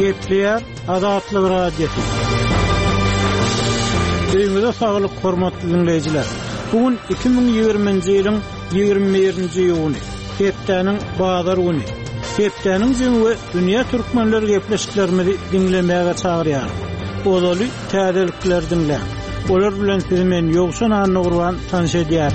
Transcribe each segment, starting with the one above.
Gepleyer Azatlyk radiosu. Öýüňizde saglyk hormatly dinleýijiler. Bugün 2020-nji ýylyň 21-nji ýyly. Hepdeniň bazar güni. Hepdeniň jemgy dünýä türkmenleri gepleşiklerimizi dinlemäge çagyrýar. Ozaly täzelikler dinlä. Olar bilen sizi men ýogşan anygurwan tanış edýär.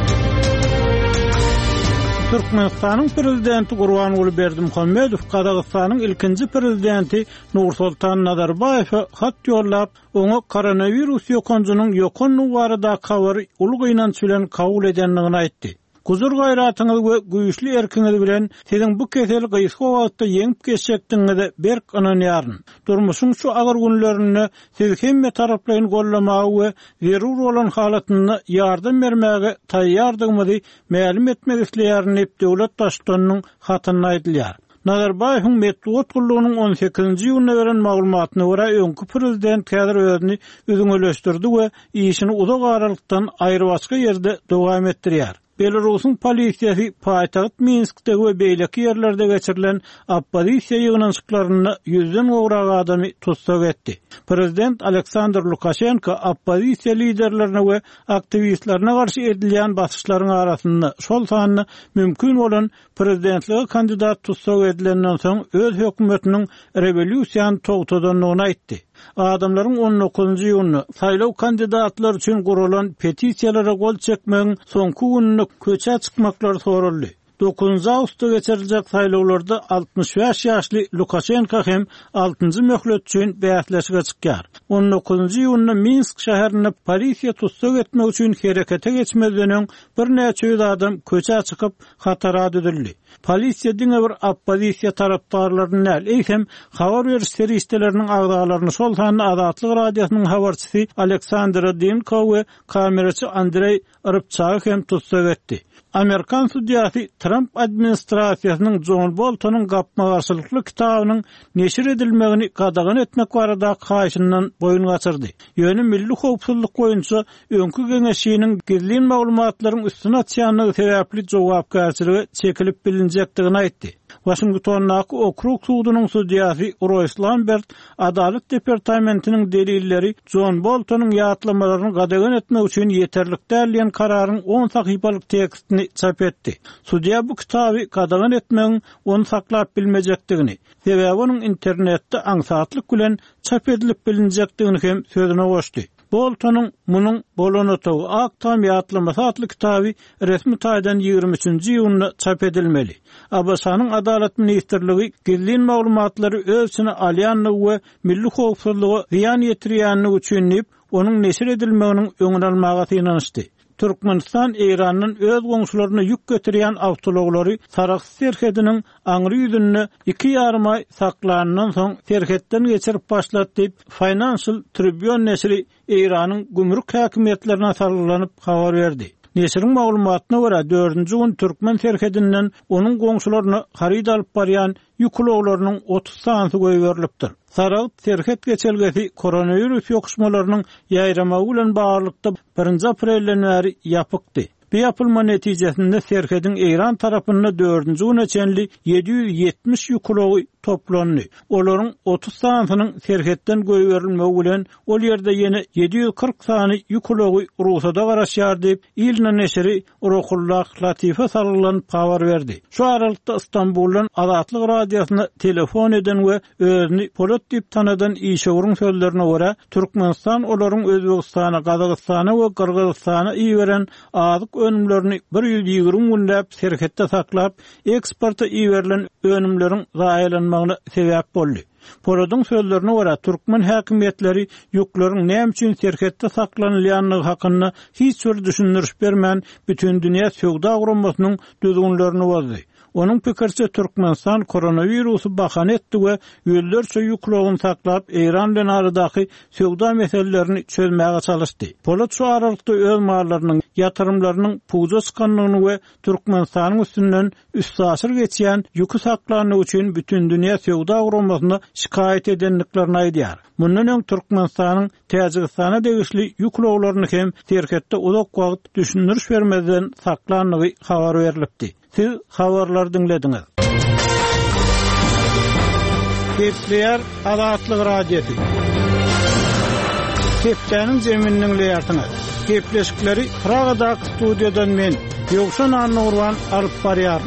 Türkmenistanyň prezidenti Gurbanuly Berdimuhammedow Kazakstanyň ilkinji prezidenti Nursultan Nazarbayew hat ýollap, oňa koronavirus ýokanjynyň ýokany barada kabary uly gynanç bilen kabul edenligini aýtdy. Guzur gayratyňyz we güýçli erkiňiz bilen siziň bu kesel gysga wagtda ýeňip geçekdiňizi berk ananýaryn. Durmuşyň şu agyr günlerini siz hemme taraplaryň gollamagy we zerur bolan halatyny ýardam bermäge taýýardygymyzy ma'lum etmek isleýärin döwlet başçysynyň hatyny aýdylýar. Nazarbayewiň medeniýet gullugynyň 18-nji ýylyna beren maglumatyna görä öňkü prezident häzir özüni üzüňeleşdirdi we işini uzak aralykdan aýry başga ýerde dowam etdirýär. Belarusyň polisiýasy paýtagyt Minskde we beýleki ýerlerde geçirilen oppozisiýa ýygnançyklaryny 100den gowrak adamy tutsak etdi. Prezident Aleksandr Lukashenko oppozisiýa liderlerine we aktivistlerine garşy edilýän basyşlaryň arasynda şol sanyny mümkin bolan prezidentlige kandidat tutsak edilenden soň öz hökümetiniň rewolýusiýany togtadanlygyny aýtdy. Adamlaryň 19-njy ýylyny saýlaw kandidatlar üçin gurulan petisiýalara gol çekmegiň soňky gününe köçe çykmaklary soruldy. 9 awgustda geçiriljek saýlawlarda 65 ýaşly Lukashenko hem 6-njy möhlet üçin bäsleşige çykýar. 19-njy ýylyny Minsk şäherine polisiýa tutsak etmek üçin herekete geçmezden bir näçe ýüz adam köçe çykyp hatara düdüldi. Polisiýa diňe bir oppozisiýa tarapdarlaryny hem habar beriş serişdeleriniň agdalaryny şol sanyny Azatlyk radiosynyň habarçysy Aleksandr Dimko we kameraçy Andrey Rybchaew hem tutsak etdi. Amerikan sudyasy Trump administrasiýasynyň John Boltonyň gapma garşylykly kitabynyň neşir edilmegini gadagan etmek barada haýşyndan boyun gaçyrdy. Ýöne milli howpsuzlyk boýunça öňkü geňeşiýiniň gizlin maglumatlaryň üstüne atýanlygy sebäpli jogapkärçiligi çekilip bilinjekdigini aýtdy. Washingtondaky okrug sudunyň sudyasy Royce Lambert Adalet departamentiniň delilleri John Boltonyň ýatlamalarını gadagan etmek üçin ýeterlik dälýän kararyň 10 sahypalyk tekstini çap etdi. Sudya bu kitaby gadagan etmegiň onu saklap bilmejekdigini, sebäbi onuň internetde aňsatlyk bilen çap edilip bilinjekdigini hem sözüne goşdy. Boltonyň munyň bolanytogy aktam ýatlamasy atly kitaby resmi taýdan 23-nji ýylyna çap edilmeli. Abasanyň Adalet ministrligi gizlin maglumatlary ölçüne alýanlygy we milli howpsuzlygy ziýan ýetirýänligi üçin onuň neşir edilmeginiň öňüne almaga synanyşdy. Türkmenistan Iranyň öz goňşularyna ýük götürýän awtologlary Sarax serhediniň aňry ýüzünde 2,5 ay saklanandan soň serhetden geçirip başlatdy. Financial Tribune neşri Iranyň gümrük häkimetlerine sarylanyp habar berdi. Neşriň maglumatyna görä 4-nji gün Türkmen serhedinden onuň goňşularyna harid alyp barýan ýükloglarynyň 30 sanaty goýberilipdir. Sarax serhet geçelgesi koronavirus ýokuşmalarynyň ýaýramagy bilen baglykda 1 aprelden bäri ýapykdy. Bu ýapylma netijesinde serhediň Iran tarapynda 4-nji güne çenli 770 ýüklogy toplandy. Olaryň 30 sanatynyň serhetden goýberilmegi bilen ol ýerde ýene 740 sany ýüklogy Rusada garaşýar diýip Ilna neşri Ruhullah Latife sarylanyp habar berdi. Şu aralykda Istanbuldan Azatlyk radiosyna telefon eden we özüni Polat diýip tanadan işegiň sözlerine görä Türkmenistan olaryň Özbegistana, Kazakstana we Kyrgyzstana iýeren azyk önümlerini 120 günläp serhetde saklap eksporta iýerilen önümleriň zaýalanmagyna sebäp boldy. Poladın sözlerine görä Türkmen häkimetleri ýükleriň näme üçin serhetde saklanylýanlygy hakynda hiç bir düşündürüş bermän bütün dünýä söwda guramasynyň düzgünlerini bozdy. Onun pikirçe Türkmenistan koronavirusu bahan etdi we ýyllarça ýüklerini saklap Iran bilen aradaky söwda meselelerini çözmäge çalışdy. Polat şu aralykda öz mallarynyň ýatyrymlarynyň puza çykanlygyny we Türkmenistanyň üstünden üstaşyr geçýän ýükü saklanyny üçin bütün dünýä söwda guramasyna şikayet edenliklerini aýdýar. Mundan öň Türkmenistanyň Täjikistana degişli ýükloglaryny hem serhetde uzak wagt düşündürüş bermeden saklanlygy habar berilipdi. Siz habarlar dinlediňiz. Gepleyer Azatlyk Radiosu. Geplerin zeminiň leýartyny. Gepleşikleri Pragada studiýadan men Ýogşan Arnurwan alyp barýarym.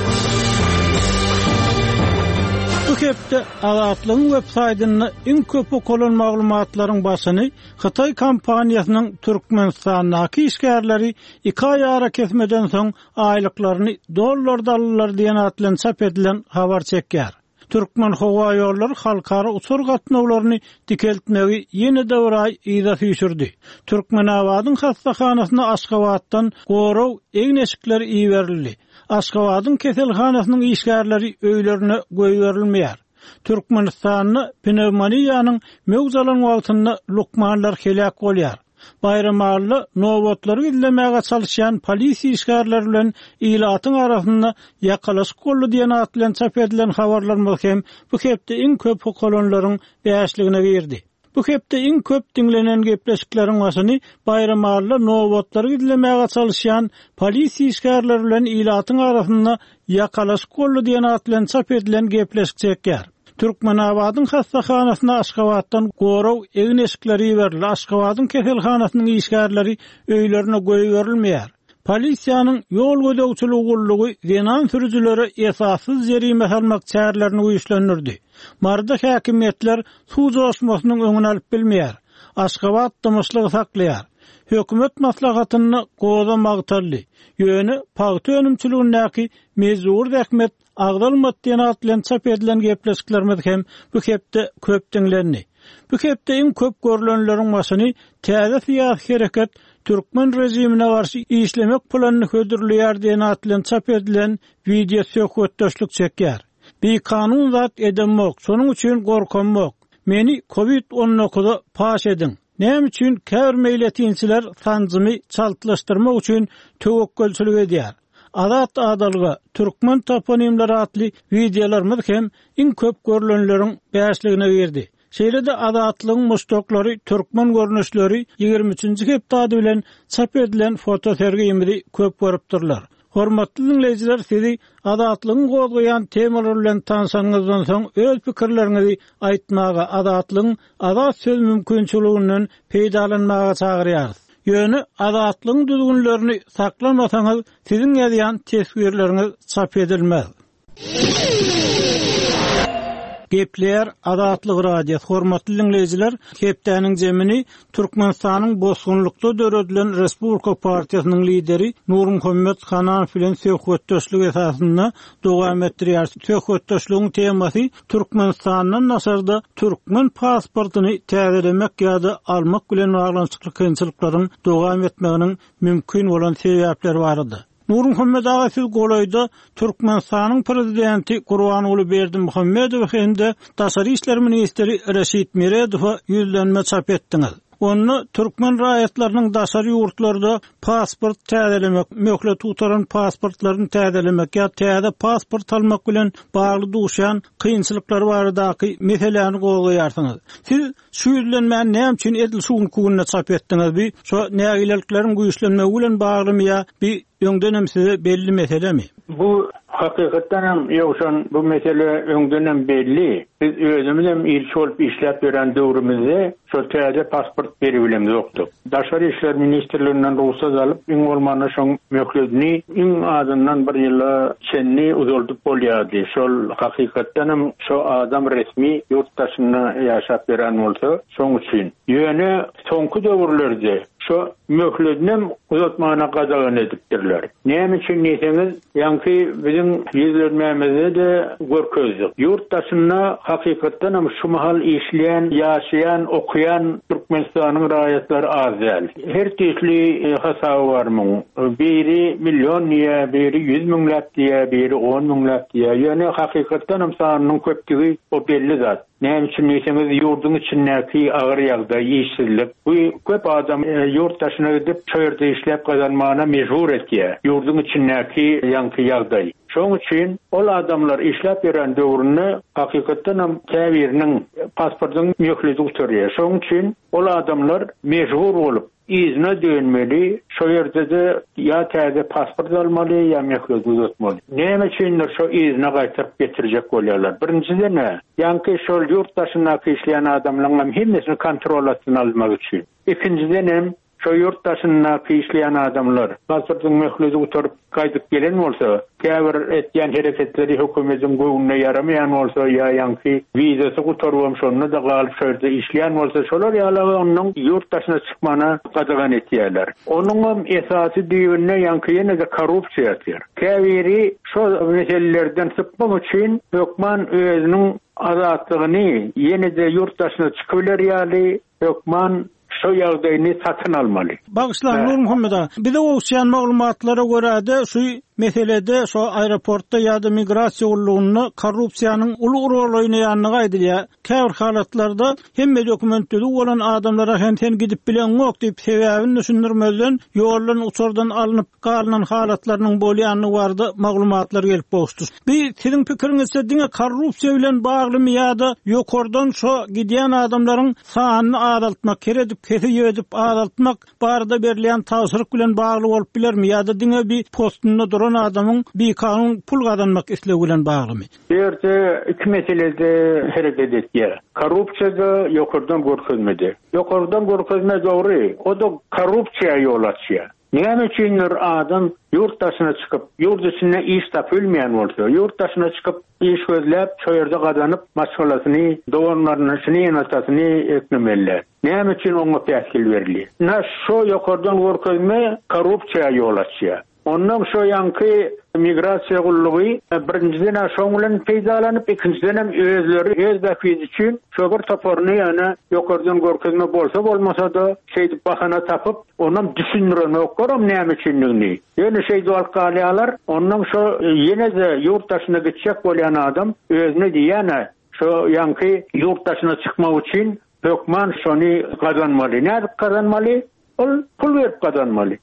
Bu hepde Azatlyk websaýtyny iň köp okulan maglumatlaryň başyny Hytaý kompaniýasynyň Türkmenistanyň işgärleri 2 ay ara kesmeden soň aýlyklaryny dollarda alýarlar diýen atlan çap edilen habar çekýär. Türkmen Hava Ýolları halkara uçur gatnawlaryny dikeltmegi ýene-de bir ay ýyda süýsürdi. Türkmenabadyň hastahanasyna Aşgabatdan goraw egneşikleri iýerildi. Aşgabadyň keselhanasynyň işgärleri öýlerine goýberilmeýär. Türkmenistanyň pnevmoniýanyň mögzalan wagtyny lukmanlar helak bolýar. Bayramally nowatlary izlemäge çalışýan polisiýa işgärleri bilen ilatyň arasynda ýakalaşyk boldy diýen atlan çap edilen habarlar hem bu hepde iň köp okulanlaryň bäşligine girdi. Bu hepde iň köp dinlenen gepleşikleriň başyny bayramally nowatlary izlemäge çalışýan polisiýa işgärleri bilen ilatyň arasynda ýakalaşyk boldy diýen atlan çap edilen gepleşik çekýär. Türkmenabadyň hastahanasyna Aşgabatdan goraw egneşikleri berildi. Aşgabadyň keselhanasynyň işgärleri öýlerine goýberilmeýär. Polisiýanyň ýol gödäwçiligi gullugy zenan sürüjülere esassız jerime salmak çärelerini uýuşlanyrdy. Marda häkimetler suw joşmasynyň öňüne alyp bilmeýär. Aşgabat dymyşlygy saklaýar. Hökümet maslahatyny goza magtarly. Ýöne paýty önümçiligindäki mezur häkmet agdalmat diýen atlan çap edilen gepleşiklerimiz hem bu hepde köp dinlendi. Bu hepde iň köp görülenleriň başyny täze syýasy hereket Türkmen rejimine garşy işlemek planyny hödürleýär diýen atlan çap edilen video söhbetdeşlik çekýär. Bir kanun zat edemok, sonuň üçin gorkanmak. Meni Covid-19 paş edin. Näme üçin käbir meýletinçiler sanjymy çaltylaşdyrmak üçin töwekkülçilik edýär. Azat adalyga Türkmen toponimleri atly videolarymyz hem iň köp görülenleriň bäşligine girdi. Şeýle-de azatlygyň muştoklary Türkmen görnüşleri 23-nji hepdady bilen çap edilen foto sergiyimizi köp görüpdirler. Hormatly dinleýijiler, sizi azatlygyň gozgaýan temalar bilen tanışanyňyzdan soň öz pikirleriňizi aýtmaga, azatlygyň azat söz mümkinçiliginden peýdalanmaga çagyrýarys. Ýöne azatlygyň düzgünlerini saklamasaňyz, siziň ýazýan tesbirleriniz çap edilmez. Gepleyer Azatlyk Radiosu. Hormatly dinleýijiler, hepdäniň jemini Türkmenistanyň bosgunlukda döredilen Respublika Partiýasynyň lideri Nurmuhammed Hanan bilen söhbetdeşlik esasynda dowam etdirýär. Söhbetdeşligiň temasy Türkmenistanyň nasarda türkmen pasportyny täzelemek ýa-da almak bilen baglanşykly kynçylyklaryň dowam etmeginiň mümkin bolan sebäpleri bardy. Nurmuhammed ağa siz golayda Türkmenistanyň prezidenti Gurbanuly Berdimuhammedow hemde Daşary işler ministeri Reşit Miredowa ýüzlenme çap etdiňiz. Onu Türkmen raýatlarynyň daşary ýurtlarda pasport täzelemek, möhlet tutaran pasportlaryny täzelemek ýa täze pasport almak bilen bagly duşan kynçylyklar baradaky meselelerini goýarsyňyz. Siz şu ýüzlenmäni näme üçin edilşigini kuguna çap etdiňiz? Bir şo nägileliklerin güýçlenmegi bilen baglymy ýa bir öňden size belli meselemi? Bu hakykatdan ýokşan bu mesele öňden belli. Biz özümizem ilçe olup işläp beren döwrümizde şo täze pasport beribelem ýokdy. Daşary işler ministrliginden ruhsat alyp iň bolmanda şoň möhletini iň azyndan bir ýyla çenni uzaldyp bolýardy. Şol hakykatdan şo adam resmi ýurtdaşyna ýaşap beren bolsa, şoň üçin. Ýöne soňky döwürlerde şo möhletinem uzatmana gazagan edipdirler. Näme üçin diýseniz, ýa-ni bizim ýüzlenmämizde de görkezdik. Ýurtdaşyna hakykatdan şu mahal işleyen, ýaşayan, okuyan Türkmenistanyň raýatlary az däl. Her türlü hasaby barmy? Biri milyon ýa, biri 100 miňläp ýa, biri 10 miňläp ýa. Ýöne hakykatdan sanynyň köplügi o belli zat. Näme üçin diýseniz, ýurduň içindäki agyr ýagdaý, işsizlik. Bu köp adam ýurtdaşyna gidip çöýerde işläp gazanmagyna mejbur etýär. Ýurduň içindäki ýanky ýagdaý. Şoň üçin ol adamlar işläp beren döwrüne hakykatdan käbiriniň pasportyny möhleti uturýar. Şoň üçin ol adamlar mejbur bolup izne dönmeli, şo yerde de ya täze pasport almaly, ya mehlek uzatmaly. Näme üçindir şo izne gaýtaryp getirecek bolýarlar? Birinciden ne? Ýanky şol ýurtdaşyna işleýän adamlaryň hemmesini kontrol altına almak üçin. İkinciden hem şo ýurtdaşyna işleýän adamlar pasportyň mehlegi uturup gaýdyp gelen bolsa, käbir etýän hereketleri hökümetin göwnüne yaramaýan bolsa, ýa ýanky wizasy uturup şonu da galyp şerde işleýän bolsa, şolar ýaly onuň ýurtdaşyna çykmana gadagan etýärler. Onuň esasy diýilne ýanky ýene de korrupsiýa etýär. Käbiri şo meselelerden çykmak üçin hökman özüniň azatlygyny ýene de ýurtdaşyna çykyplar ýaly hökman şo ýagdaýyny satyn almaly. Bagyslan Nur Muhammeda, bize owşaýan maglumatlara görä şu meselede şu aeroportda ýa-da migrasiýa gullugyny korrupsiýanyň uly rol oýnaýanyny gaýdylýar. Käbir halatlarda hemme dokumentleri bolan adamlara hem gidip bilen ýok diýip sebäbini düşündirmezden ýoldan uçurdan alınıp galynan halatlarynyň bolýanyny barda maglumatlar gelip bolşdy. Bir siziň pikiriňizde diňe korrupsiýa bilen baglymy ýa-da ýokardan şu gidýän adamlaryň sanyny azaltmak, keredip kesip azaltmak barda berilýän tawsyrlyk bilen bagly bolup bilermi ýa-da diňe bir postunda adamın bir kanun pul kazanmak isleği bilen bağlımy? Berde iki meselede hareket etýär. Korrupsiýa ýokardan görkezmedi. Ýokardan görkezme dogry, o da korrupsiýa ýol açýar. Näme üçindir adam ýurtdaşyna çykyp, ýurt içinde iş tapylmaýan bolsa, ýurtdaşyna çykyp iş gözläp, ço ýerde gazanyp, maşgalasyny, doganlaryny, ýanatyny eklemeli. Näme üçin oňa täsir berilýär? Şo ýokardan görkezme korrupsiýa ýol açýar. Ondan şo ýanky migrasiýa gullugy birinciden şoň bilen peýdalanyp, ikinciden hem özleri öz bäkiz üçin şo bir toporny ýa-ni ýokardan görkezme bolsa bolmasa da şeýdi bahana tapyp, ondan düşündirmek goram näme üçinligini. Ýöne şeýdi alqalyalar, ondan şo ýene de ýurtdaşyna gitjek bolýan adam özüne diýene şo ýanky ýurtdaşyna çykmak üçin hökman şonu gazanmaly. Näde gazanmaly? Ol pul berip gazanmaly.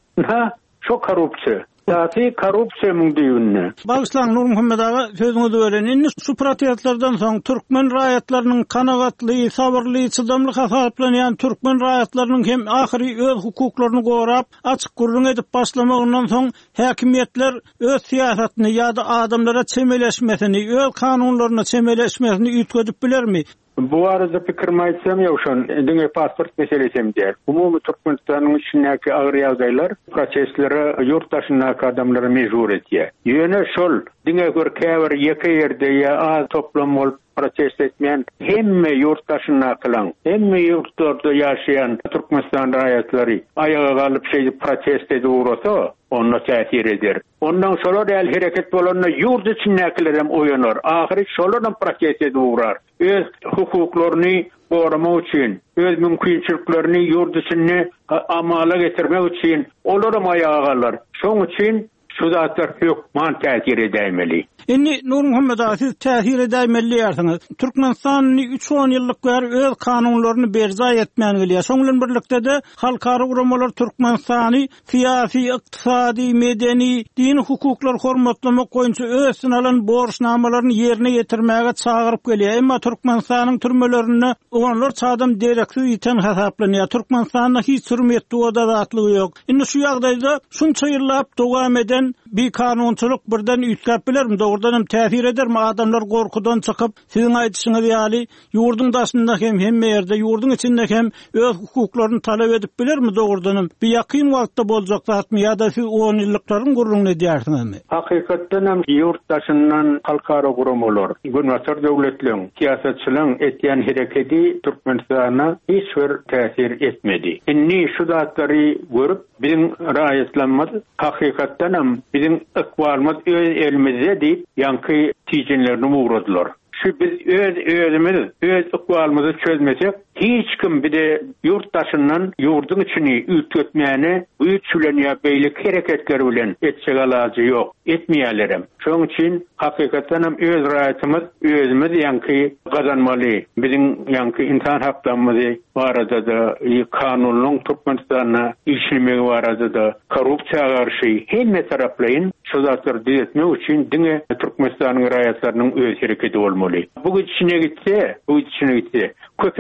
Şo korrupsiýa. Taýsy korrupsiýanyň diýilne. Bagyslan Nur Muhammed aga sözüňizi bölen. Indi şu protestlerden soň türkmen raýatlarynyň kanagatly, sabyrly, çydamly hasaplanýan türkmen raýatlarynyň hem ahyry öz hukuklaryny gorap, açyk gurrun edip başlamagyndan soň häkimetler öz siýasatyny ýa-da adamlara çemeleşmesini, öz kanunlaryna çemeleşmesini üýtgedip bilermi? Bu arada pikirimi aýtsam ýa-şon diňe pasport meselesem diýer. Umumy Türkmenistanyň içindäki agyr ýagdaýlar prosesleri ýurtdaşynaky adamlara mejbur etýär. Ýöne şol diňe gör käbir ýeke ýerde ýa az toplam bolup protest etmeyen hemme ýurtdaşynakylaň, hemme ýurtlarda ýaşaýan Türkmenistan raýatlary ayaga galyp şeýdi protest edip urasa, onda täsir eder. Ondan şolar el hereket bolanda ýurt içindekiler hem oýanar. Ahyry şolardan protest edip urar. Öz hukuklaryny goramak üçin, öz mümkinçiliklerini ýurt içinde amala getirmek üçin olar hem ayaga galar. Şoň üçin şu zatlar hökman täsir edämeli. Indi Nur Muhammed siz täsir edämeli ýarsynız. Türkmenistanyň 3-10 ýyllyk ber öz kanunlaryny berza etmän gelýär. Şoň bilen birlikde de halkara guramalar Türkmenistany syýasy, ykdysady, medeni, dini hukuklar hormatlamak goýunça öz synalan borçnamalaryny ýerine ýetirmäge çagyryp gelýär. Emma Türkmenistanyň türmelerinde olanlar çadam dereksiz ýeten hasaplanýar. Türkmenistanda hiç hürmetli oda zatlygy ýok. Indi şu ýagdaýda şunça ýyllap dowam eden bir kanunçylyk birden üýtlep bilermi? Doğrudan hem täsir edermi? Adamlar gorkudan çykyp, siziň aýdyşyňyz ýaly ýurdun daşynda hem hemme ýerde, ýurdun içinde hem öz hukuklaryny talap edip bilermi doğrudan? Bir ýakyn wagtda boljak zatmy ýa-da siz 10 ýyllyklaryň gurrugyny diýersiňizmi? Hakykatdan hem ýurt daşyndan halkara guramalar, gönwatar döwletleriň, siýasatçylaryň etýän hereketi Türkmenistana hiç bir täsir etmedi. Inni şu zatlary görüp biziň raýatlanmaz hakykatdan hem biziň ykbalymyz öz elimizde diýip ýanky tiýjenlerini uğradylar. Şu biz özümüz ykbalymyzy çözmesek, hiç kim bir de ýurtdaşyndan ýurdun içini üýtgetmäni, üýtçülen ýa beýlik hereketleri bilen etjek alagy ýok, etmeýärler. Şoň üçin hakykatdan hem öz raýatymyz özümüz ýanky gazanmaly. Biziň ýanky insan haklarymyzy barada da kanunyň Türkmenistana işlemegi barada da korrupsiýaga garşy hemme taraplaryň şu zatlar diýetmek üçin diňe Türkmenistanyň raýatlarynyň öz hereketi bolmaly. Bu içine gitse, köpe çekme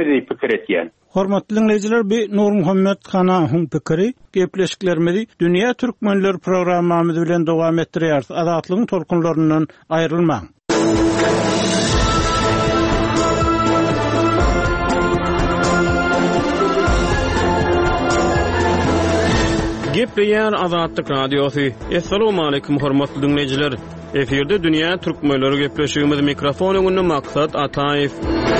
etmedi pikir etýän. Hormatly dinleyijiler, bir Nur Muhammed Hanaň pikiri gepleşiklerimizi Dünya Türkmenleri programmamyz bilen dowam etdirýär. Azatlygyň tolkunlaryndan aýrylmaň. Gepleýär Azatlyk radiosu. Assalamu alaykum hormatly dinleyijiler. Eferde Dünya Türkmenleri gepleşigimiz mikrofon öňünde Maksat Ataýew.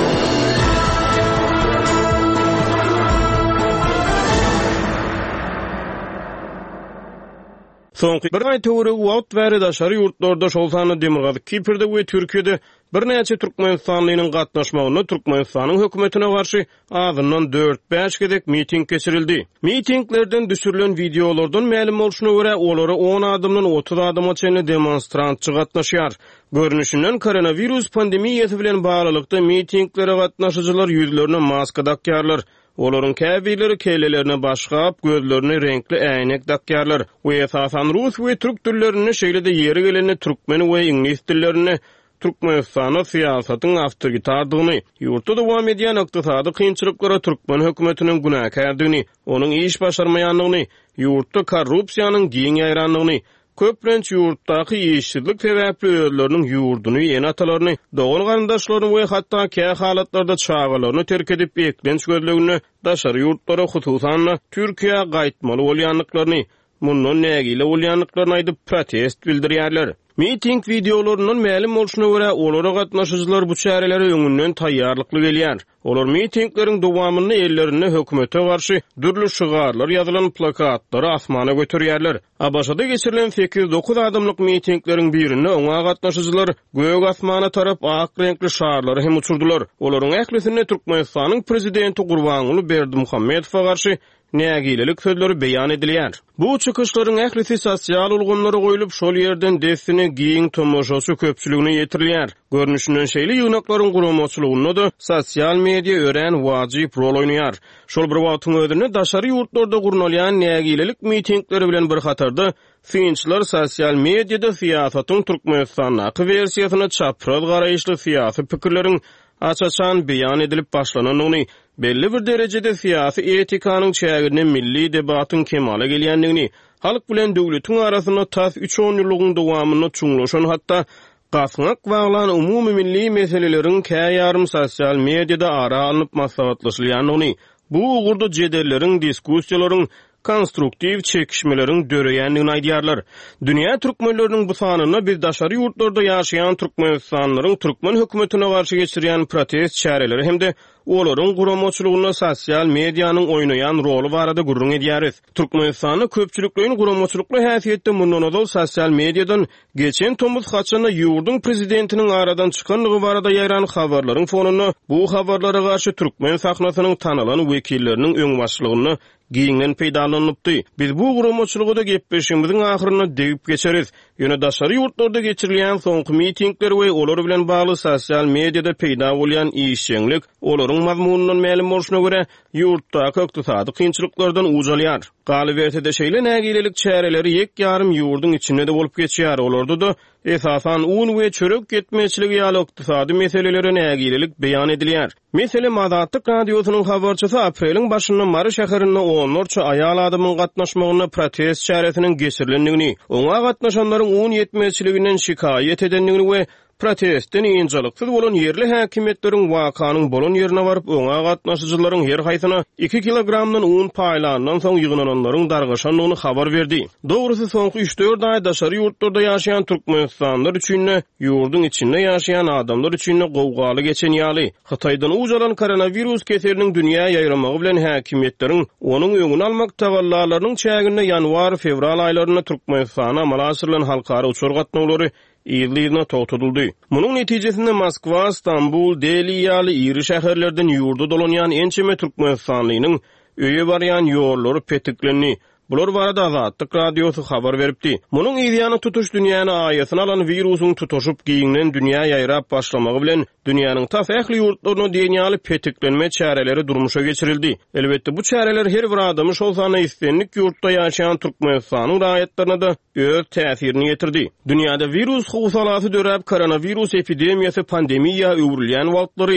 Soňky bir ay töwereg wagt bäri daşary ýurtlarda şol sany Demirgazy Kipirde we Türkiýede bir näçe Türkmenistanlynyň gatnaşmagyna Türkmenistanyň hökümetine garşy azyndan 4-5 gedek miting geçirildi. Mitinglerden düşürilen videolardan ma'lum bolşuna görä olary 10 adamdan 30 adama çenli demonstrantçy gatnaşýar. Görünüşinden koronavirus pandemiýasy bilen baglykda mitinglere gatnaşyjylar ýüzlerine maska takýarlar. Olaryň käbileri kelelerine başgap, gözlerine renkli äýnek takýarlar. We esasan rus we türk dillerini şeýle-de ýeri geleni türkmen we ingliz dillerini Türkmenistana siýasatyň awtoritardygyny, ýurtda dowam edýän ykdysady kynçylyklara türkmen hökümetiniň günäkärdigini, onuň iş başarmaýanlygyny, ýurtda korrupsiýanyň giň ýaýranlygyny, köprenç ýurtdaky işsizlik sebäpli özleriniň ýurduny, ýene atalaryny, dogan garandaşlaryny we hatda kä halatlarda çağalaryny terk edip beklenç gözlegini daşary ýurtlara hususan Türkiýe gaýtmaly bolýanlyklaryny, mundan nägile bolýanlyklaryny aýdyp protest bildirýärler. Miting videolarynyň ma'lum bolşuna görä olara gatnaşyjylar bu çäreleri öňünden taýýarlykly gelýär. Olar mitingleriň dowamyny ellerine hökümete garşy dürli şygarlar ýazylan plakatlary asmana götürýärler. Abaşada geçirilen 8-9 adamlyk mitingleriň birinde oňa gatnaşyjylar göýek asmana tarap ak renkli şarlary hem uçurdular. Olaryň ählisine Türkmenistanyň prezidenti Gurbanuly Berdimuhammedowa garşy nägilelik sözleri beýan edilýär. Bu çykyşlaryň ählisi sosial ulgamlara goýulyp şol ýerden desini giň tomoşasy köpçüligine ýetirilýär. Görnüşinden şeýle ýugnaklaryň guramaçylygyna da sosial media ören wajyp rol oýnaýar. Şol bir wagtyň özünde daşary ýurtlarda gurnalýan nägilelik mitingleri bilen bir hatarda finçler sosial mediada siýasatyň Türkmenistanyň versiýasyna çapraz garaýyşly siýasy pikirleriň açaçan beýan edilip başlananyny, belli bir derejede siýasy etikanyň çägine milli debatyň kemale gelýändigini, halk bilen döwletiň arasyna tas 3-10 ýyllygyň dowamyny çuňlaşan hatda gasňak baglan umumy milli meseleleriň käýarym sosial mediada ara alınıp maslahatlaşylýanyny, bu ugurda jedellerin, diskussiýalaryň konstruktiv çekişmelerin döreýändigini aýdýarlar. Dünya türkmenleriniň bu sanyna biz daşary ýurtlarda ýaşaýan türkmenistanlaryň türkmen hökümetine garşy geçirýän protest çäreleri hemde olaryň guramaçylygyna sosial medianyň oýnaýan rolu barada gurrun edýäris. Türkmenistanyň köpçülikliň guramaçylykly häsiýetde mundan ozal sosial mediadan geçen tomuz haçyna ýurdun prezidentiniň aradan çykanlygy barada ýaýran habarlaryň fonuna bu habarlara garşy türkmen sahnasynyň tanalan wekilleriniň öňbaşlygyny giňden peýdalanypdy. Biz bu guramaçylygda gepleşigimiziň ahyryna degip geçeriz. Ýöne daşary ýurtlarda geçirilýän soňky mitingler we olar bilen bagly sosial mediada peýda bolýan işçilik, olaryň mazmunundan ma'lum bolşuna görä ýurtdaky ykdysady kynçylyklardan ujalýar. Galybertede şeýle nägilelik çäreleri ýek ýarym ýurdun içinde de bolup geçýär. Olarda da esasan un we çörek getmeçiligi ýaly ykdysady meseleleri nägilelik beýan edilýär. Mesele Azatlyk radiosynyň habarçysy apreliň başynda Mary şäherinde onlarça aýal adamyň gatnaşmagyna protest çäresiniň geçirilendigini, oňa gatnaşanlaryň un ýetmeçiliginden şikaýet edendigini we protestden ýynjylyksyz bolan ýerli häkimetleriň wakanyň bolan ýerine baryp oňa gatnaşyjylaryň her haýsyna 2 kilogramdan un paýlandan soň ýygnananlaryň dargaşanlygyny habar berdi. Dogrusy soňky 3-4 aý daşary ýurtlarda ýaşaýan türkmenistanlar üçin ýurdun içinde ýaşaýan adamlar üçin gowgaly geçen ýaly. Hataýdan ujalan koronavirus keseriniň dünýä ýaýramagy bilen häkimetleriň onuň öňüni almak tagallalarynyň çägine ýanwar-fevral aýlaryna Türkmenistana amal aşyrylan halkara uçur gatnaglary ýyllygyna togtuldy. Munyň netijesinde Moskwa, Istanbul, Deli ýaly iri şäherlerden ýurda dolanýan ençeme türkmenistanlynyň öýe barýan ýollary petiklenni. Bular barada Azatlyk radiosu habar beripdi. Munyň ýygyny tutuş dünýäni aýasyna alan virusyň tutuşup giňden dünýä ýaýrap başlamagy bilen dünýäniň tas ähli ýurtlaryna dünýäli petiklenme çäreleri durmuşa geçirildi. Elbetde bu çäreler her bir adamy şol sany istenlik ýurtda ýaşaýan Türkmenistanyň raýatlaryna da öz täsirini ýetirdi. Dünýäde virus husalasy döräp koronavirus epidemiýasy pandemiýa öwrülýän wagtlary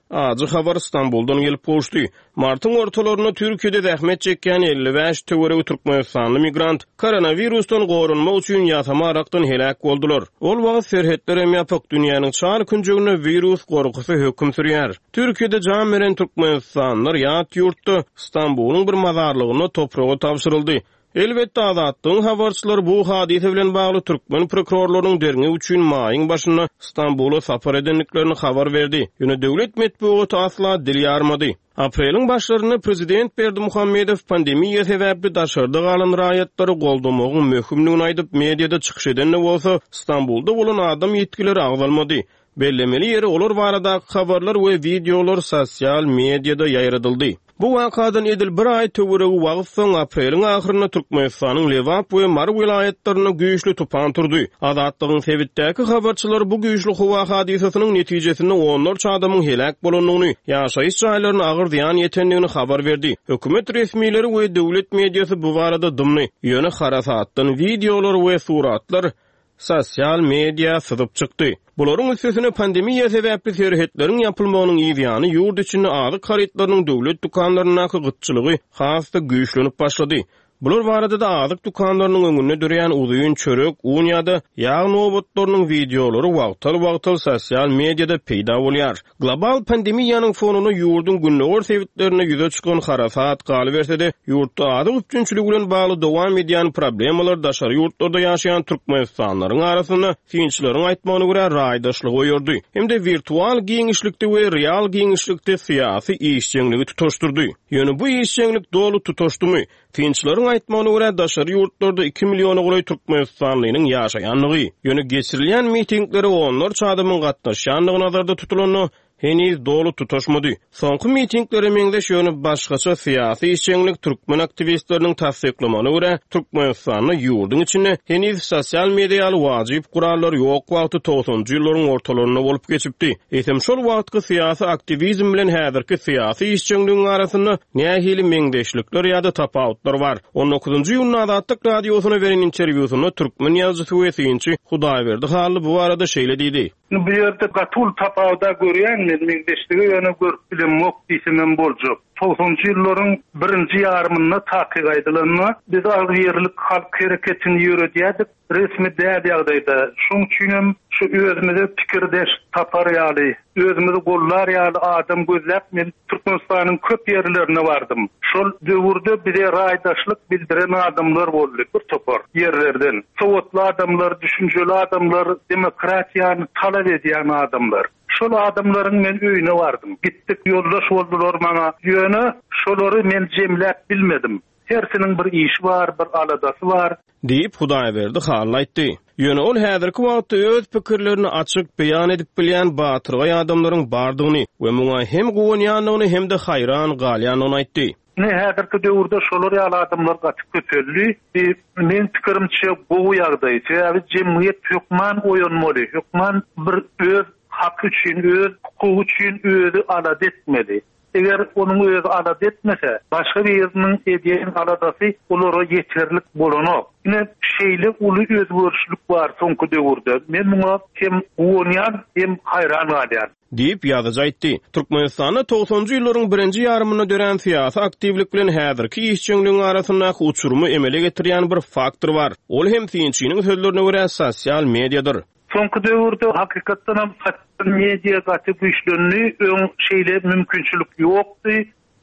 Acı habar İstanbul'dan gelip poştu. Mart'ın ortalarına Türkiye'de zahmet çeken 55 töwereg Türkmenistanly migrant koronavirusdan gorunma üçin ýatama arakdan helak boldular. Ol wagt serhetler hem ýapyk dünýäniň çar künjegine virus gorkusy hökm sürýär. Türkiye'de jan beren Türkmenistanlylar ýat ýurtda İstanbul'un bir mazarlygyna toprağa tapşyryldy. Elbetde adatlyň habarçylar bu hadise bilen bagly türkmen prokurorlarynyň derňi üçin maýyň başyna İstanbul'a sapar edenliklerini habar berdi. Ýöne döwlet medeniýeti asla dil ýarmady. Aprelyň başlaryna prezident Berdimuhammedow pandemiýa sebäpli daşarda galan raýatlary goldamagyň möhümligini aýdyp mediada çykyş eden bolsa İstanbul'da bolan adam ýetkileri agzalmady. Bellemeli ýeri olar barada habarlar we videolar sosial mediada ýaýradyldy. Bu wakadan edil bir ay töweregi wagt soň aprelyň ahyryna Türkmenistanyň Lewap we Mar vilayetlerine güýçli tupan turdy. Adatlygyň sebitdäki habarçylar bu güýçli howa hadisasynyň netijesinde onlarça adamyň helak bolanyny, ýaşaýyş jaýlaryna agyr ziýan ýetendigini habar berdi. Hökümet resmiýetleri we döwlet mediýasy bu barada dymny, ýöne harasatdan videolar we suratlar sosial media syzyp çykdy. Bularyň üstesine pandemiýa sebäpli serhetleriň ýapylmagynyň ýygyany ýurt içinde azyk haritlarynyň döwlet dukanlaryna gytçylygy hasda güýçlenip başlady. Bular barada da azyk dukanlarynyň öňünde durýan uzyň çörek, un ýa-da ýağ nowbatlarynyň videolary wagtal sosial mediada peýda bolýar. Global pandemiýanyň fonuny ýurdun günneger sebitlerine ýüze çykan harasat galy berse-de, ýurtda azyk üçinçilik bilen bagly dowam edýän problemler daşary ýurtlarda ýaşaýan türkmenistanlaryň arasyna finçleriň aýtmagyna görä raýdaşlyk oýurdy. Hemde virtual giňişlikde we real giňişlikde syýasy işçiňligi tutuşdurdy. Ýöne bu işçiňlik dolu tutuşdumy? Finçleriň aýtmagyna görä daşary ýurtlarda 2 milliony goly türkmenistanlynyň ýaşaýanlygy, ýöne geçirilýän mitinglere onlarça adamyň gatnaşýanlygy nazarda tutulany heniz dolu tutuşmady. Soňky mitinglere meňdeş ýöne başgaça syýasy işçiňlik türkmen aktivistleriniň tasdiklamagyna görä Türkmenistanyň ýurdun içinde heniz sosial mediýaly wajyp gurallar ýok wagty 90-njy ýyllaryň ortalaryna bolup geçipdi. Etem şol wagtky syýasy aktivizm bilen häzirki syýasy işçiňligiň arasynda nähili meňdeşlikler ýa-da tapawutlar bar. 19-njy ýylyň Adatlyk radiosyna beren interwýusynda türkmen ýazgysy we synçy Hudaýberdi Hally bu arada şeýle diýdi. Bu ýerde gatul tapawda görýän meňdeşligi ýöne görüp bilenmek diýsem boljak. 90-njy ýyllaryň birinji ýarymyna takyk aýdylanyna biz agyrlyk halk hereketini ýöredýädik. Resmi däl ýagdaýda şoň üçin şu özümizde pikirdeş tapar ýaly, özümizde gollar ýaly adam gözläp men Türkmenistanyň köp ýerlerine bardym. Şol döwürde bize raýdaşlyk bildiren adamlar boldy bir topar ýerlerden. Sowatly adamlar, düşünjeli adamlar, demokratiýany talap edýän adamlar. Şol adamlaryň men öýüne bardym. Gitdik ýoldaş boldular maňa. Ýöne şolary men jemläp bilmedim. Hersiniň bir işi bar, bir aladasy bar. Diýip Hudaýberdi Hally aýtdy. Ýöne ol häzirki wagtda öz pikirlerini açyk beýan edip bilýän batyrgy adamlaryň bardygyny we muňa hem gowunýanlygyny hem de haýran galýanyny aýtdy. Häzirki döwürde şolar ýaly adamlar gatyp köpeldi. Men pikirimçe bu ýagdaýda jemgyýet hökman oýanmaly. Hökman bir öz hak üçin, öz hukuky üçin özü alad etmeli. Eger onuň özü alad etmese, başga bir ýeriniň edýän aladasy olara ýeterlik bolanok. Ine şeýle uly özgörüşlik bar soňky döwürde. Men muňa hem gowunýan hem haýran galýar. Diýip ýazyjy aýtdy. Türkmenistanyň 90-njy ýyllaryň birinji ýarymyna dören syýasy aktivlik bilen häzirki işçiňligiň arasynda uçurumy emele getirýän bir faktor bar. Ol hem synçynyň sözlerine görä sosial mediadyr. Soňky döwürde hakykatdan hem sosial media gaty güýçlenýär, öň şeýle mümkinçilik ýokdy.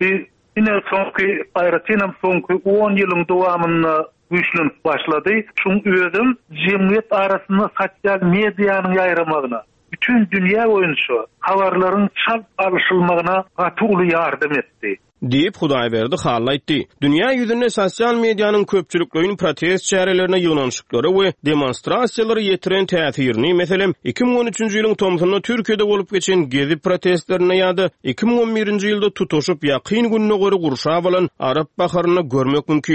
Ine soňky aýratynam soňky 10 ýylyň dowamyna güýçlenip başlady. Şoň özüm jemgyýet arasynda sosial mediýanyň ýaýramagyna, bütün dünýä boýunça habarlaryň çap alışylmagyna gaty uly ýardam etdi. Diýip Hudaýberdi Hally aýtdy. Dünýä ýüzünde sosial mediýanyň köpçülikligiň protest çärelerine ýygnaşyklary we demonstrasiýalary ýetiren täsirini, meselem 2013-nji ýylyň tomsyna Türkiýede bolup geçen gezi protestlerine ýa-da 2011-nji ýylda tutuşup ýakyn gününe göre gurşap alan Arap baharyny görmek mümkin.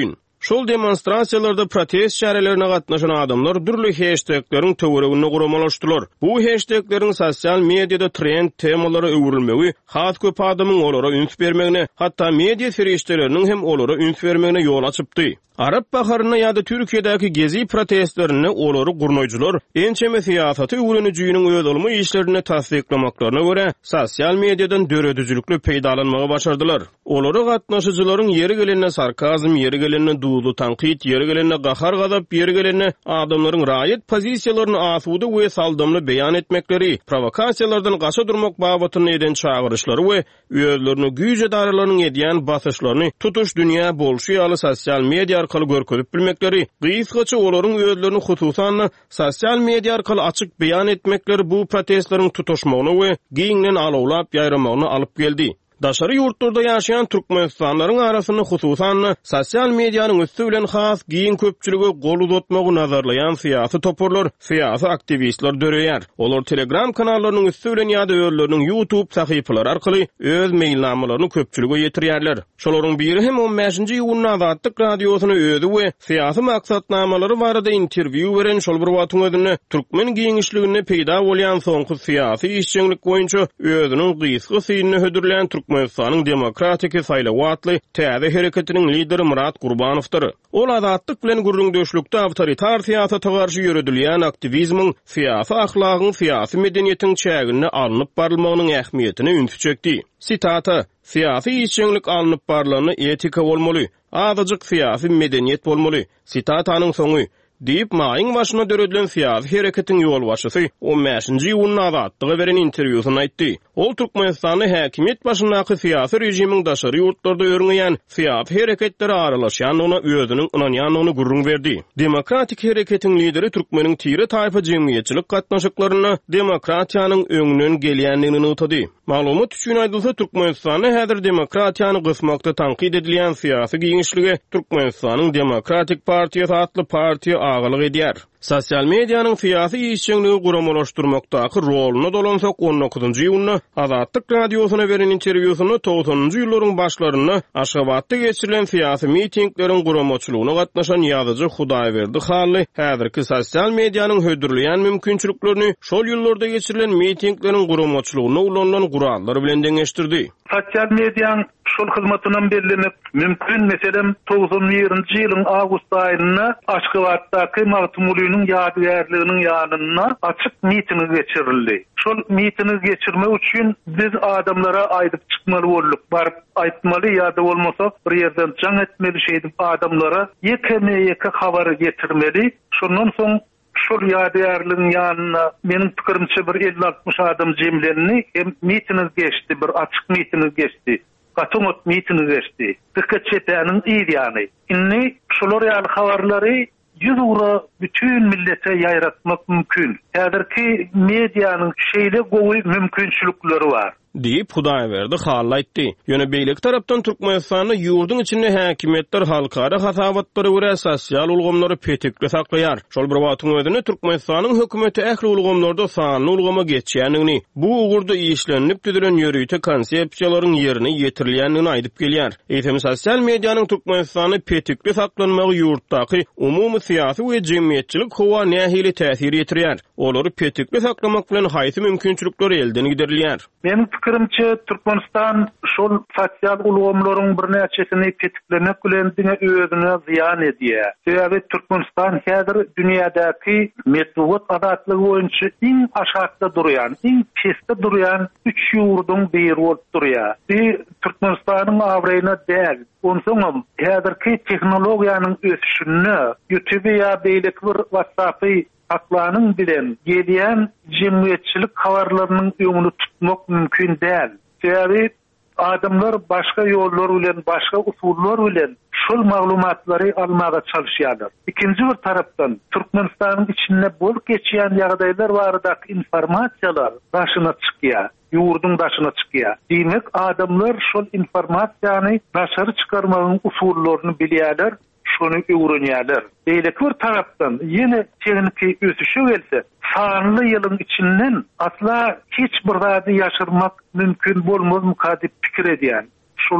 Şol demonstrasiyalarda protest şäherlerine gatnaşan adamlar dürli hashtaglaryň töweregini guramalaşdylar. Bu hashtaglaryň sosial mediada trend temalary öwrülmegi, hat köp adamyň olara üns bermegine, hatda media ferişteleriniň hem olara üns bermegine ýol açypdy. Arap baharyna ýa-da Türkiýedäki gezi protestlerini olary gurnoýjylar ençeme siýasaty öwrenijiginiň öýdülmi işlerini tasdiklamaklaryna görä sosial mediadan döredüjülükli peýdalanmagy başardylar. Olary gatnaşyjylaryň ýeri gelenine sarkazm, ýeri gelenine duýulu tanqid, ýeri gelenine gahar gadap, ýeri gelenine adamlaryň raýat pozisiýalaryny asuda we saldamly beýan etmekleri, provokasiýalardan gaça durmak babatyny eden çağırışlary we öýlerini güýje daralaryň edýän basyşlaryny tutuş dünýä bolşuýaly sosial media arkaly görkezip bilmekleri, gysgaça olaryň öýlerini hususan sosial media arkaly açyk beýan etmekleri bu protestlaryň tutuşmagyny we giňden alawlap ýaýramagyny alyp geldi. Daşary ýurtlarda ýaşaýan türkmenistanylaryň arasyny hususan sosial mediýanyň üstü bilen has giň köpçüligi gol uzatmagy nazarlaýan syýasy toporlar, syýasy aktivistler döreýär. Olar Telegram kanallarynyň üstü bilen ýa-da öýlerini YouTube sahypalary arkaly öz mailnamalaryny köpçülige ýetirýärler. Şolaryň biri hem 15-nji ýylyň Azatlyk radiosyny öýdi we syýasy maksatnamalary barada interwiu beren şol bir wagtyň özünde türkmen giňişligine peýda bolýan soňky syýasy işçilik boýunça özüniň gysga synyny hödürlän Türkmenistanyň demokratik saýlawatly täze hereketiniň lideri Murat Gurbanowdyr. Ol azatlyk bilen gurrundeşlikde awtoritar syýasaty garşy ýöredilýän aktivizmiň, syýasy ahlagyň, syýasy medeniýetiň çägine alınıp barylmagynyň ähmiýetini üns çekdi. Sitata: "Syýasy işçilik alınıp barylany etika bolmaly, azyjyk syýasy medeniýet bolmaly." Sitataның soňy diýip maýyň başyna döredilen syýasy hereketiň ýol başçysy 15-nji ýylyň Azatlyga beren interwiusyny aýtdy. Ol Türkmenistany häkimiýet başyndaky syýasy rejimiň daşary ýurtlarda öňeýän syýasy hereketleri aralaşýanyna özüniň ynanýanyny gurrun berdi. Demokratik hereketiň lideri türkmeniň tiri taýpa jemgyýetçilik gatnaşyklaryna demokratiýanyň öňünden gelýänligini utady. Maglumat üçin aýdylsa, Türkmenistany häzir demokratiýany gysmakda tanqid edilýän syýasy giňişlige Türkmenistanyň Demokratik Partiýasy atly partiýa agalyk edýär. Sosial mediýanyň syýasy işçiligi guramalaşdyrmakdaky roluny dolansak 19-njy ýylyny Azatlyk radiosyna beren interwiusyny 90-njy ýyllaryň başlaryna Aşgabatda geçirilen syýasy mitingleriň guramaçylygyna gatnaşan ýazyjy Hudaýberdi Hally häzirki sosial mediýanyň hödürleýän mümkinçiliklerini şol ýyllarda geçirilen mitingleriň guramaçylygyna ulanýan gurallar bilen deňeşdirdi. Sosial mediýanyň şol hyzmatynyň bellenip mümkin meselem 90-njy ýylyň awgust aýyna Aşgabatdaky Magtumulynyň ýadygärliginiň ýanyna açyk mitingi geçirildi. Şol mitingi geçirmek üçin biz adamlara aýdyp çykmaly bolduk. Baryp aýtmaly ýa-da bolmasa bir ýerden jaň etmeli şeýdip adamlara ýeke habary getirmeli. Şondan soň şol ýadygärligiň ýanyna meniň pikirimçe bir 50-60 adam jemlenni, hem mitingi geçdi, bir açyk mitingi geçdi. Gatumot mitingi geçdi. Dikkat çetäniň ýa-ny. Inni şolar ýaly habarlary ýüzüra bütün millete ýaýratmak mümkin. Häzirki mediýanyň şeýle gowy mümkinçilikleri bar. diýip Hudaýberdi Hally aýtdy. Ýöne beýlik tarapdan Türkmenistanyň ýurdun içinde häkimetler halkara hasabatlary we sosial ulgamlary petekli saklaýar. Şol bir wagtyň özünde Türkmenistanyň hökümeti ähli ulgamlarda sanly ulgama geçýänligini, bu ugurda işlenip düzülen ýörüýte konsepsiýalaryň ýerine ýetirilýänligini aýdyp gelýär. Eýsem sosial mediýanyň Türkmenistany petekli saklanmagy ýurtdaky umumy syýasy we jemgyýetçilik howa nähili täsir ýetirýär. Olary petekli saklamak bilen haýsy mümkinçilikler elden giderilýär. Benim pikirimçe Türkmenistan şol sosial ulgamlaryň bir näçesini tetiklemek bilen özüne ziyan edýär. Sebäbi Türkmenistan häzir dünýädäki medeniýet adatlygy boýunça iň aşagda durýan, iň peste durýan 3 ýurdun biri bolup durýar. Türkmenistanyň awraýyna däl. Onsoňam häzirki tehnologiýanyň ösüşini, YouTube ýa beýlik bir WhatsAppy aklanyň bilen gelýän jemgyýetçilik habarlarynyň öňüni tutmak mümkin däl. Sebäbi adamlar başga ýollar bilen, başga usullar bilen şol maglumatlary almaga çalışýarlar. Ikinji bir tarapdan Türkmenistanyň içinde bolup geçýän ýagdaýlar barada informasiýalar daşyna çykýar. Ýurdun daşyna çykýar. Demek adamlar şol informasiýany daşary çykarmagyň usullaryny bilýärler. Şonu öwrenýärler. Beýlik bir tarapdan ýene tekniki ösüşe gelse, sanly ýylyň içinden asla hiç bir zady ýaşyrmak mümkin bolmaz mukadip pikir edýän. Şol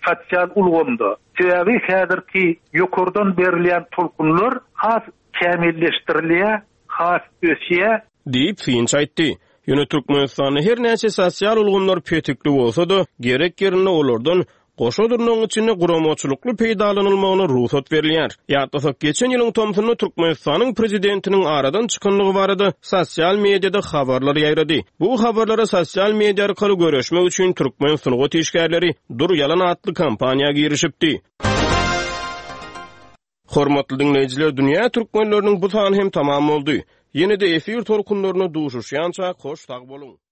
sosial ulgamda. Sebäbi häzirki ýokurdan berilýän tolkunlar has kämilleşdirilýär, has ösýär diýip Finç aýtdy. Ýöne Türkmenistanyň her näçe sosial ulgamlar petikli bolsa-da, gerek ýerine olardan goşa durnaň içinde guramoçulukly peýdalanylmagyna ruhsat berilýär. Ýa-da geçen ýylyň Tomsuny Türkmenistanyň prezidentiniň aradan çykanlygy barada sosial mediada habarlar ýaýrady. Bu habarlara sosial media arkaly görüşmek üçin Türkmen sunugy teşkilleri Dur Yalan adly kampaniýaga girişipdi. Hormatly dinleýijiler, dünýä türkmenläriniň bu sany hem tamam boldy. Ýene-de efir torkunlaryna duşuşýança hoş tag boluň.